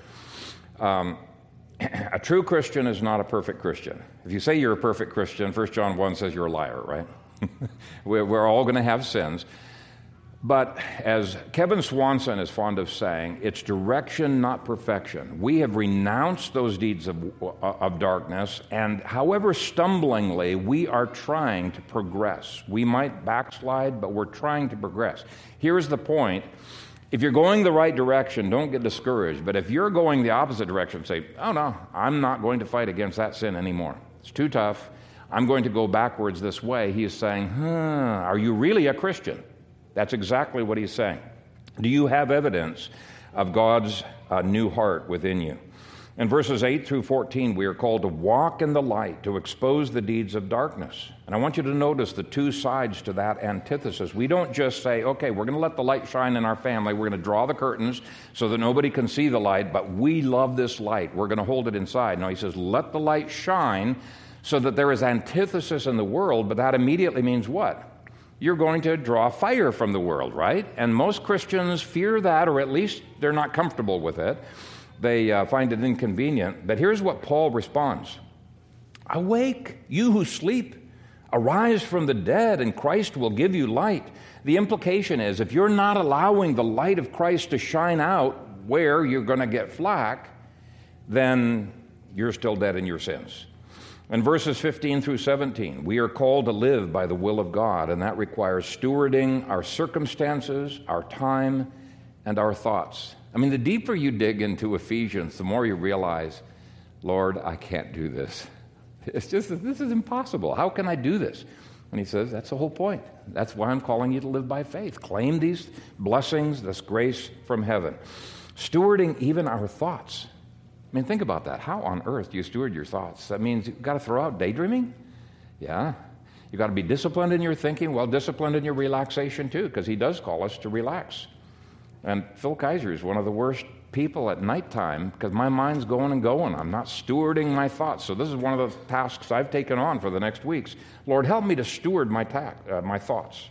A true Christian is not a perfect Christian. If you say you're a perfect Christian, 1 John 1 says you're a liar, right? We're all going to have sins. But as Kevin Swanson is fond of saying, it's direction, not perfection. We have renounced those deeds of darkness, and however stumblingly, we are trying to progress. We might backslide, but we're trying to progress. Here's the point. If you're going the right direction, don't get discouraged. But if you're going the opposite direction, say, oh no, I'm not going to fight against that sin anymore. It's too tough. I'm going to go backwards this way. He is saying, are you really a Christian? That's exactly what he's saying. Do you have evidence of God's new heart within you? In verses 8 through 14, we are called to walk in the light, to expose the deeds of darkness. And I want you to notice the two sides to that antithesis. We don't just say, okay, we're going to let the light shine in our family. We're going to draw the curtains so that nobody can see the light, but we love this light. We're going to hold it inside. No, he says, let the light shine so that there is antithesis in the world, but that immediately means what? you're going to draw fire from the world, right? And most Christians fear that, or at least they're not comfortable with it. They find it inconvenient. But here's what Paul responds. Awake, you who sleep. Arise from the dead, and Christ will give you light. The implication is, if you're not allowing the light of Christ to shine out where you're going to get flack, then you're still dead in your sins. In verses 15 through 17, we are called to live by the will of God, and that requires stewarding our circumstances, our time, and our thoughts. I mean, the deeper you dig into Ephesians, the more you realize, Lord, I can't do this. It's just, this is impossible. How can I do this? And he says, that's the whole point. That's why I'm calling you to live by faith. Claim these blessings, this grace from heaven. Stewarding even our thoughts. I mean, think about that. How on earth do you steward your thoughts? That means you've got to throw out daydreaming? Yeah. You've got to be disciplined in your thinking, well, disciplined in your relaxation too, because he does call us to relax. And Phil Kaiser is one of the worst people at nighttime because my mind's going and going. I'm not stewarding my thoughts. So this is one of the tasks I've taken on for the next weeks. Lord, help me to steward my thoughts.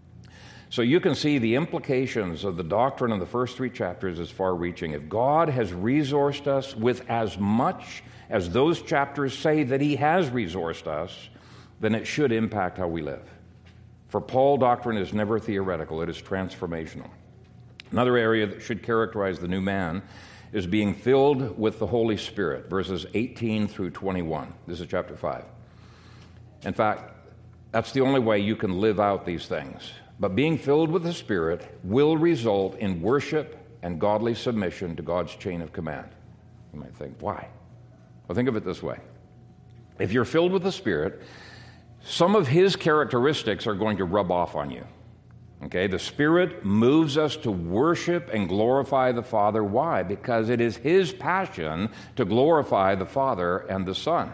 So you can see the implications of the doctrine in the first 3 chapters is far-reaching. If God has resourced us with as much as those chapters say that he has resourced us, then it should impact how we live. For Paul, doctrine is never theoretical. It is transformational. Another area that should characterize the new man is being filled with the Holy Spirit, verses 18 through 21. This is chapter 5. In fact, that's the only way you can live out these things. But being filled with the Spirit will result in worship and godly submission to God's chain of command. You might think, why? Well, think of it this way. If you're filled with the Spirit, some of his characteristics are going to rub off on you. Okay, the Spirit moves us to worship and glorify the Father. Why? Because it is his passion to glorify the Father and the Son.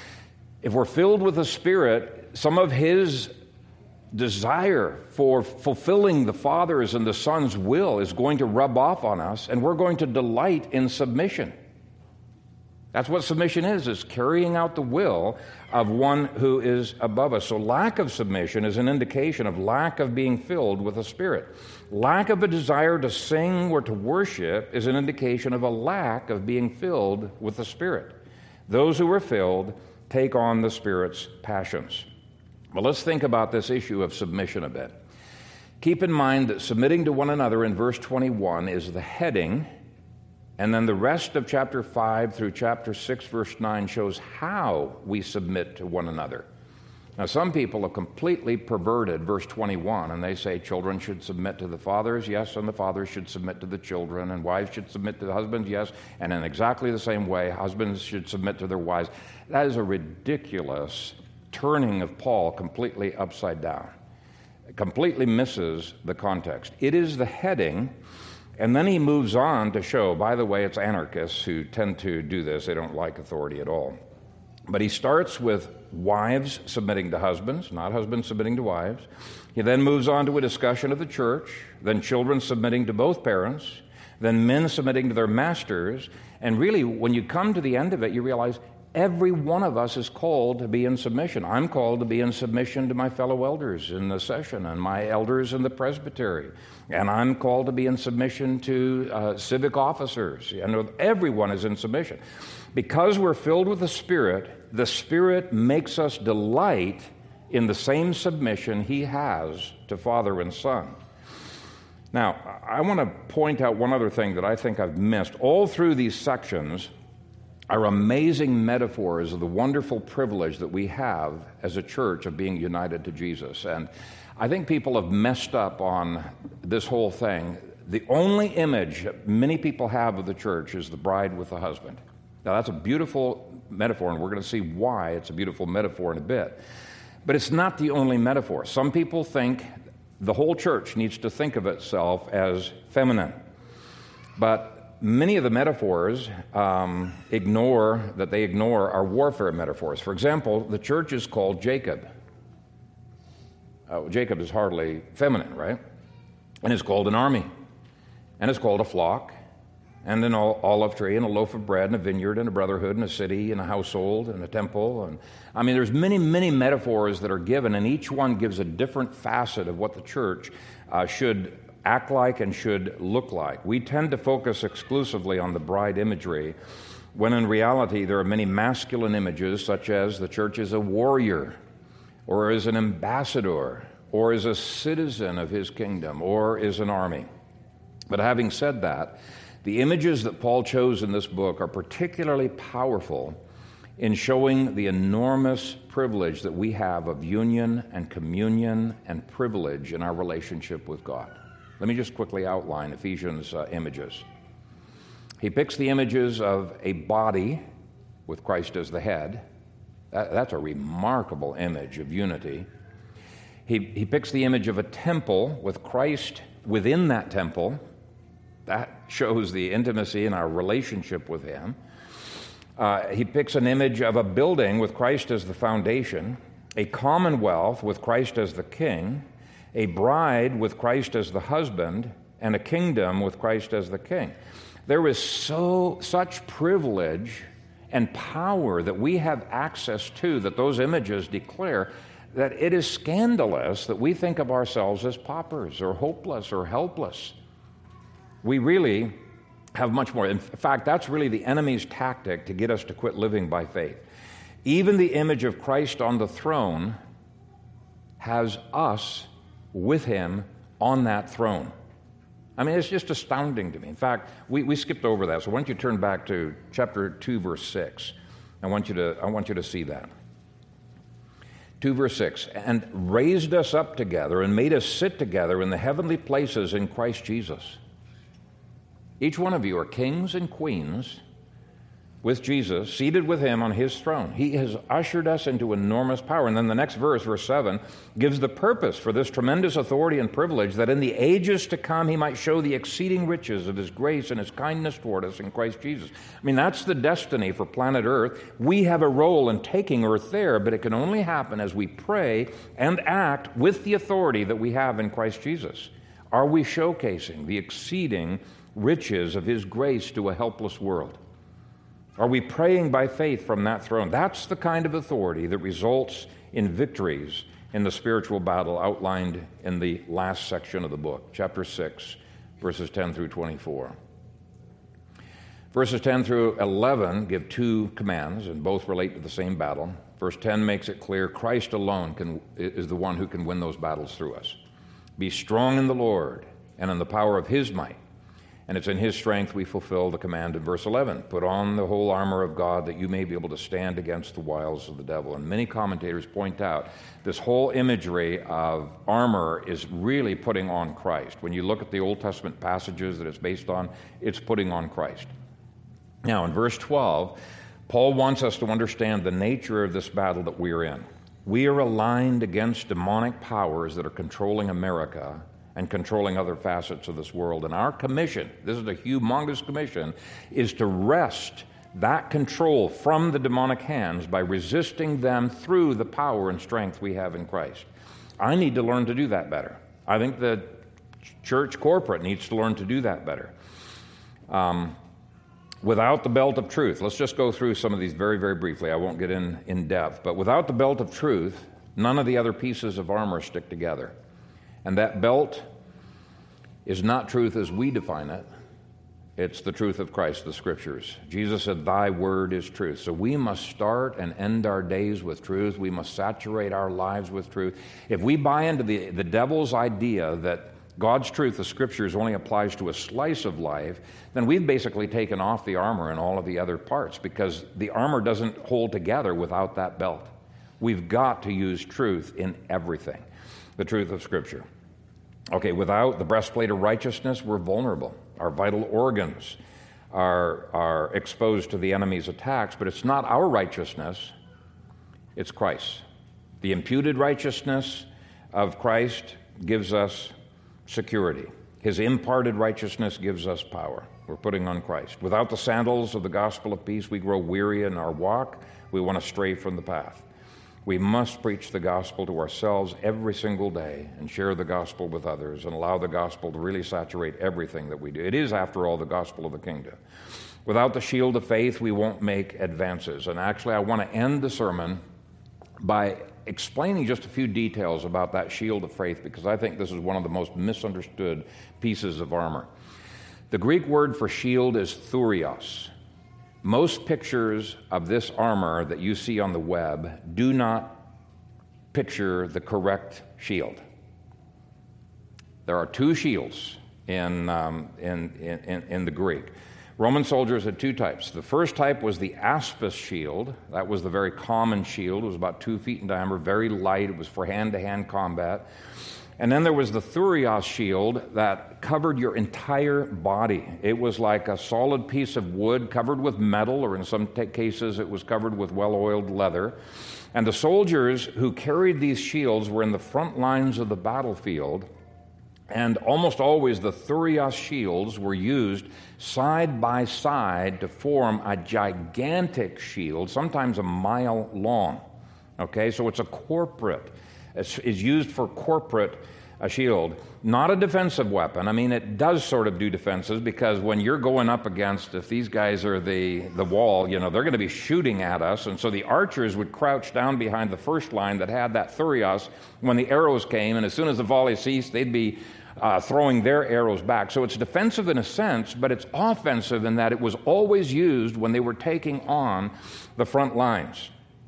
If we're filled with the Spirit, some of his desire for fulfilling the Father's and the Son's will is going to rub off on us, and we're going to delight in submission. That's what submission is carrying out the will of one who is above us. So lack of submission is an indication of lack of being filled with the Spirit. Lack of a desire to sing or to worship is an indication of a lack of being filled with the Spirit. Those who are filled take on the Spirit's passions. Well, let's think about this issue of submission a bit. Keep in mind that submitting to one another in verse 21 is the heading, and then the rest of chapter 5 through chapter 6, verse 9 shows how we submit to one another. Now, some people have completely perverted verse 21, and they say children should submit to the fathers, yes, and the fathers should submit to the children, and wives should submit to the husbands, yes, and in exactly the same way, husbands should submit to their wives. That is a ridiculous turning of Paul completely upside down. It completely misses the context. It is the heading, and then he moves on to show, by the way, it's anarchists who tend to do this. They don't like authority at all. But he starts with wives submitting to husbands, not husbands submitting to wives. He then moves on to a discussion of the church, then children submitting to both parents, then men submitting to their masters. And really, when you come to the end of it, you realize every one of us is called to be in submission. I'm called to be in submission to my fellow elders in the session and my elders in the presbytery. And I'm called to be in submission to civic officers. And everyone is in submission. Because we're filled with the Spirit makes us delight in the same submission he has to Father and Son. Now, I want to point out one other thing that I think I've missed. All through these sections are amazing metaphors of the wonderful privilege that we have as a church of being united to Jesus. And I think people have messed up on this whole thing. The only image that many people have of the church is the bride with the husband. Now, that's a beautiful metaphor, and we're going to see why it's a beautiful metaphor in a bit. But it's not the only metaphor. Some people think the whole church needs to think of itself as feminine. But many of the metaphors ignore our warfare metaphors. For example, the church is called Jacob. Jacob is hardly feminine, right? And it's called an army. And it's called a flock. and an olive tree and a loaf of bread and a vineyard and a brotherhood and a city and a household and a temple. And I mean, there's many, many metaphors that are given, and each one gives a different facet of what the church should act like and should look like. We tend to focus exclusively on the bride imagery, when in reality there are many masculine images, such as the church is a warrior, or is an ambassador, or is a citizen of his kingdom, or is an army. But having said that, the images that Paul chose in this book are particularly powerful in showing the enormous privilege that we have of union and communion and privilege in our relationship with God. Let me just quickly outline Ephesians' images. He picks the images of a body with Christ as the head. That's a remarkable image of unity. He picks the image of a temple with Christ within that temple. That shows the intimacy in our relationship with Him. He picks an image of a building with Christ as the foundation, a commonwealth with Christ as the king, a bride with Christ as the husband, and a kingdom with Christ as the king. There is such privilege and power that we have access to, that those images declare, that it is scandalous that we think of ourselves as paupers or hopeless or helpless. We really have much more. In fact, that's really the enemy's tactic to get us to quit living by faith. Even the image of Christ on the throne has us with Him on that throne. I mean, it's just astounding to me. In fact, we skipped over that, so why don't you turn back to chapter 2, verse 6. I want you to see that. 2 verse 6, and raised us up together and made us sit together in the heavenly places in Christ Jesus. Each one of you are kings and queens with Jesus, seated with Him on His throne. He has ushered us into enormous power. And then the next verse, verse 7, gives the purpose for this tremendous authority and privilege, that in the ages to come He might show the exceeding riches of His grace and His kindness toward us in Christ Jesus. I mean, that's the destiny for planet Earth. We have a role in taking Earth there, but it can only happen as we pray and act with the authority that we have in Christ Jesus. Are we showcasing the exceeding riches of His grace to a helpless world? Are we praying by faith from that throne? That's the kind of authority that results in victories in the spiritual battle outlined in the last section of the book, chapter 6, verses 10 through 24. Verses 10 through 11 give two commands, and both relate to the same battle. Verse 10 makes it clear Christ alone is the one who can win those battles through us. Be strong in the Lord and in the power of His might. And it's in His strength we fulfill the command in verse 11. Put on the whole armor of God that you may be able to stand against the wiles of the devil. And many commentators point out this whole imagery of armor is really putting on Christ. When you look at the Old Testament passages that it's based on, it's putting on Christ. Now, in verse 12, Paul wants us to understand the nature of this battle that we are in. We are aligned against demonic powers that are controlling America and controlling other facets of this world. And our commission, this is a humongous commission, is to wrest that control from the demonic hands by resisting them through the power and strength we have in Christ. I need to learn to do that better. I think the church corporate needs to learn to do that better. Without the belt of truth, let's just go through some of these very, very briefly. I won't get in depth. But without the belt of truth, none of the other pieces of armor stick together. And that belt is not truth as we define it. It's the truth of Christ, the Scriptures. Jesus said, "Thy word is truth." So we must start and end our days with truth. We must saturate our lives with truth. If we buy into the devil's idea that God's truth, the Scriptures, only applies to a slice of life, then we've basically taken off the armor and all of the other parts, because the armor doesn't hold together without that belt. We've got to use truth in everything. The truth of Scripture. Okay, without the breastplate of righteousness, we're vulnerable. Our vital organs are exposed to the enemy's attacks, but it's not our righteousness, it's Christ's. The imputed righteousness of Christ gives us security. His imparted righteousness gives us power. We're putting on Christ. Without the sandals of the gospel of peace, we grow weary in our walk. We want to stray from the path. We must preach the gospel to ourselves every single day and share the gospel with others and allow the gospel to really saturate everything that we do. It is, after all, the gospel of the kingdom. Without the shield of faith, we won't make advances. And actually, I want to end the sermon by explaining just a few details about that shield of faith, because I think this is one of the most misunderstood pieces of armor. The Greek word for shield is thurios. Most pictures of this armor that you see on the web do not picture the correct shield. There are two shields in the Greek. Roman soldiers had two types. The first type was the aspis shield. That was the very common shield. It was about 2 feet in diameter, very light. It was for hand-to-hand combat. And then there was the thurios shield that covered your entire body. It was like a solid piece of wood covered with metal, or in some cases it was covered with well-oiled leather. And the soldiers who carried these shields were in the front lines of the battlefield. And almost always the thurios shields were used side by side to form a gigantic shield, sometimes a mile long. Okay, so it's a corporate. It's used for corporate shield, not a defensive weapon. I mean, it does sort of do defenses, because when you're going up against, if these guys are the wall, they're going to be shooting at us. And so the archers would crouch down behind the first line that had that thurios when the arrows came, and as soon as the volley ceased, they'd be throwing their arrows back. So it's defensive in a sense, but it's offensive in that it was always used when they were taking on the front lines.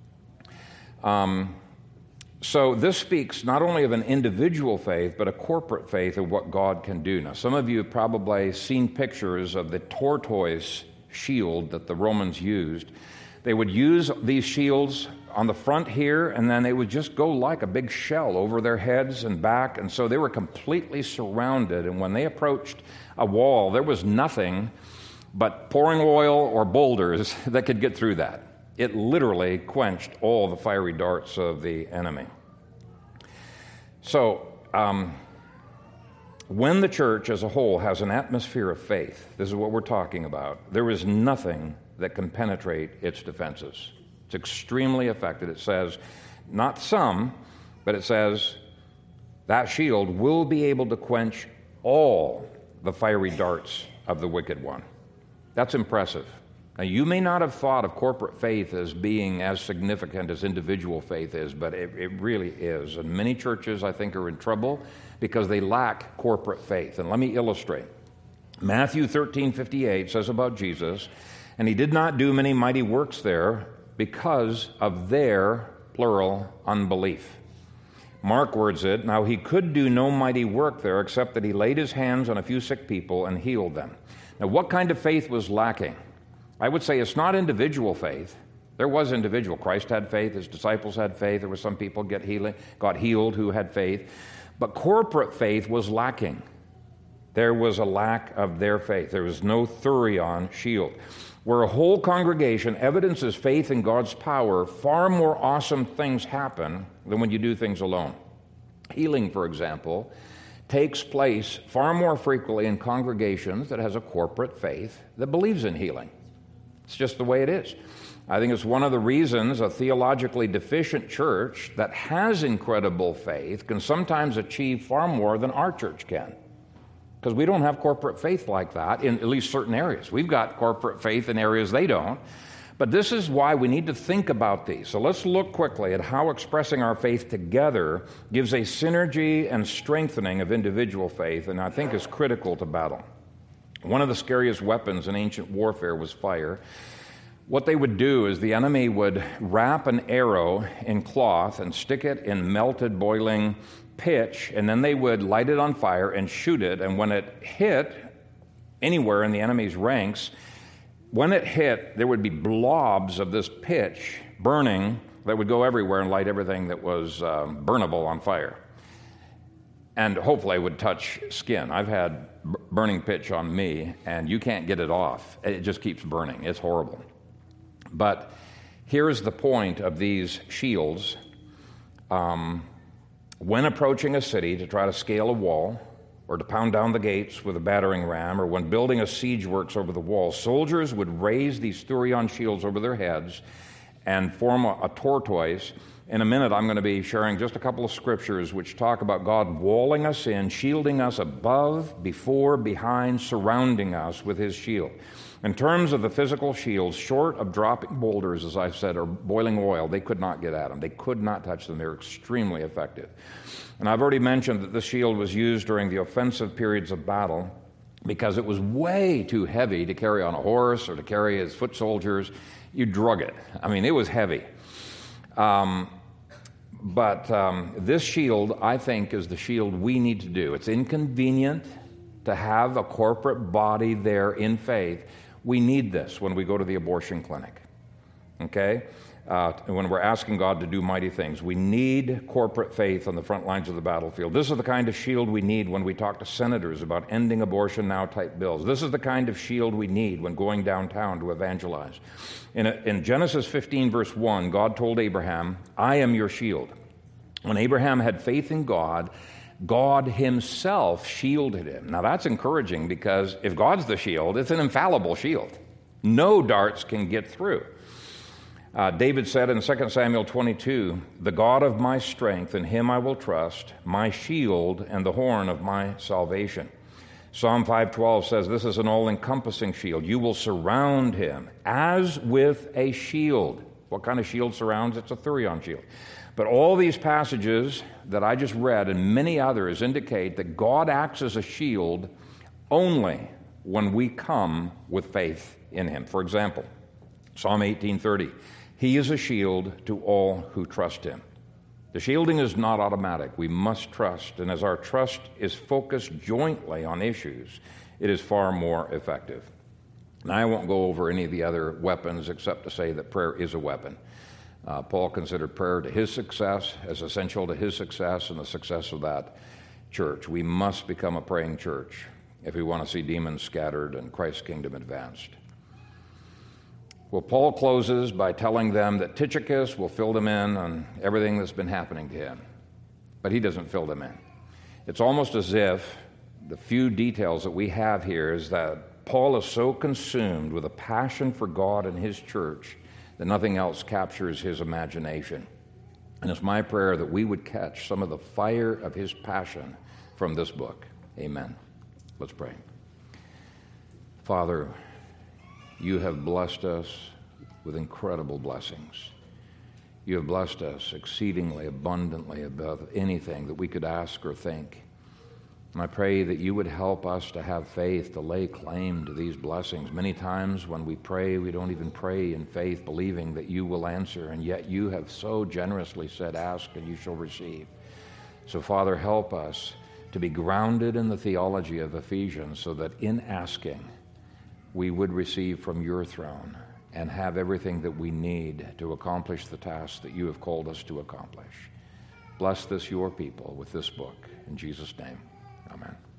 So this speaks not only of an individual faith, but a corporate faith of what God can do. Now, some of you have probably seen pictures of the tortoise shield that the Romans used. They would use these shields on the front here, and then they would just go like a big shell over their heads and back, and so they were completely surrounded. And when they approached a wall, there was nothing but pouring oil or boulders that could get through that. It literally quenched all the fiery darts of the enemy. So, when the church as a whole has an atmosphere of faith, this is what we're talking about, there is nothing that can penetrate its defenses. It's extremely effective. It says, not some, but it says that shield will be able to quench all the fiery darts of the wicked one. That's impressive. Now, you may not have thought of corporate faith as being as significant as individual faith is, but it really is. And many churches, I think, are in trouble because they lack corporate faith. And let me illustrate. Matthew 13:58 says about Jesus, and he did not do many mighty works there because of their, plural, unbelief. Mark words it, now he could do no mighty work there except that he laid his hands on a few sick people and healed them. Now, what kind of faith was lacking? I would say it's not individual faith. There was individual. Christ had faith. His disciples had faith. There were some people got healed who had faith. But corporate faith was lacking. There was a lack of their faith. There was no thurion shield. Where a whole congregation evidences faith in God's power, far more awesome things happen than when you do things alone. Healing, for example, takes place far more frequently in congregations that has a corporate faith that believes in healing. It's just the way it is. I think it's one of the reasons a theologically deficient church that has incredible faith can sometimes achieve far more than our church can. Because we don't have corporate faith like that in at least certain areas. We've got corporate faith in areas they don't. But this is why we need to think about these. So let's look quickly at how expressing our faith together gives a synergy and strengthening of individual faith, and I think is critical to battle. One of the scariest weapons in ancient warfare was fire. What they would do is the enemy would wrap an arrow in cloth and stick it in melted, boiling pitch, and then they would light it on fire and shoot it. And when it hit anywhere in the enemy's ranks, when it hit, there would be blobs of this pitch burning that would go everywhere and light everything that was burnable on fire. And hopefully it would touch skin. I've had burning pitch on me, and you can't get it off. It just keeps burning. It's horrible. But here's the point of these shields. When approaching a city to try to scale a wall, or to pound down the gates with a battering ram, or when building a siege works over the wall, soldiers would raise these thurion shields over their heads and form a tortoise In a minute, I'm going to be sharing just a couple of scriptures which talk about God walling us in, shielding us above, before, behind, surrounding us with his shield. In terms of the physical shields, short of dropping boulders, as I've said, or boiling oil, they could not get at them. They could not touch them. They're extremely effective. And I've already mentioned that this shield was used during the offensive periods of battle because it was way too heavy to carry on a horse or to carry as foot soldiers. You drug it. I mean, it was heavy. But this shield, I think, is the shield we need to do. It's inconvenient to have a corporate body there in faith. We need this when we go to the abortion clinic, okay? When we're asking God to do mighty things. We need corporate faith on the front lines of the battlefield. This is the kind of shield we need when we talk to senators about ending abortion now type bills. This is the kind of shield we need when going downtown to evangelize. In Genesis 15, verse 1, God told Abraham, I am your shield. When Abraham had faith in God, God himself shielded him. Now that's encouraging because if God's the shield, it's an infallible shield. No darts can get through. David said in 2 Samuel 22, the God of my strength, in him I will trust, my shield and the horn of my salvation. Psalm 5:12 says this is an all-encompassing shield. You will surround him as with a shield. What kind of shield surrounds? It's a Thurion shield. But all these passages that I just read and many others indicate that God acts as a shield only when we come with faith in him. For example, Psalm 18:30, he is a shield to all who trust him. The shielding is not automatic. We must trust, and as our trust is focused jointly on issues, it is far more effective. Now, I won't go over any of the other weapons except to say that prayer is a weapon. Paul considered prayer to his success as essential to his success and the success of that church. We must become a praying church if we want to see demons scattered and Christ's kingdom advanced. Well, Paul closes by telling them that Tychicus will fill them in on everything that's been happening to him, but he doesn't fill them in. It's almost as if the few details that we have here is that Paul is so consumed with a passion for God and his church that nothing else captures his imagination. And it's my prayer that we would catch some of the fire of his passion from this book. Amen. Let's pray. Father, you have blessed us with incredible blessings. You have blessed us exceedingly abundantly above anything that we could ask or think. And I pray that you would help us to have faith, to lay claim to these blessings. Many times when we pray, we don't even pray in faith, believing that you will answer, and yet you have so generously said, ask and you shall receive. So, Father, help us to be grounded in the theology of Ephesians so that in asking, we would receive from your throne and have everything that we need to accomplish the task that you have called us to accomplish. Bless this, your people, with this book. In Jesus' name. Amen.